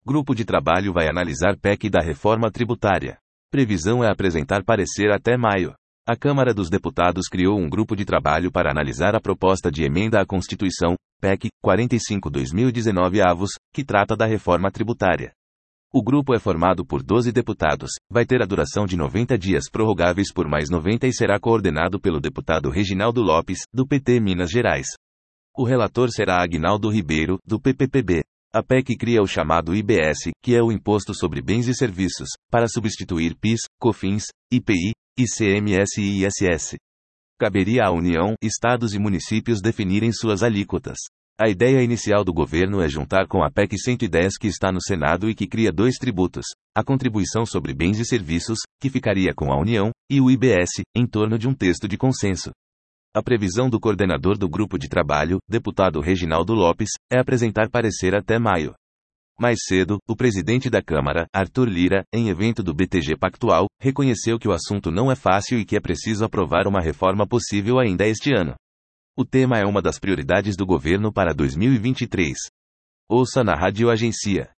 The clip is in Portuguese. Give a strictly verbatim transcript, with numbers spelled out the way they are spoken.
Grupo de trabalho vai analisar P E C da reforma tributária. Previsão é apresentar parecer até maio. A Câmara dos Deputados criou um grupo de trabalho para analisar a proposta de emenda à Constituição, P E C quarenta e cinco barra dois mil e dezenove avos, que trata da reforma tributária. O grupo é formado por doze deputados, vai ter a duração de noventa dias prorrogáveis por mais noventa e será coordenado pelo deputado Reginaldo Lopes, do P T Minas Gerais. O relator será Aguinaldo Ribeiro, do P P P B. A P E C cria o chamado I B S, que é o Imposto sobre Bens e Serviços, para substituir PIS, COFINS, I P I, I C M S e I S S. Caberia à União, estados e municípios definirem suas alíquotas. A ideia inicial do governo é juntar com a P E C cento e dez que está no Senado e que cria dois tributos, a Contribuição sobre Bens e Serviços, que ficaria com a União, e o I B S, em torno de um texto de consenso. A previsão do coordenador do grupo de trabalho, deputado Reginaldo Lopes, é apresentar parecer até maio. Mais cedo, o presidente da Câmara, Arthur Lira, em evento do B T G Pactual, reconheceu que o assunto não é fácil e que é preciso aprovar uma reforma possível ainda este ano. O tema é uma das prioridades do governo para dois mil e vinte e três. Ouça na Rádio Agência.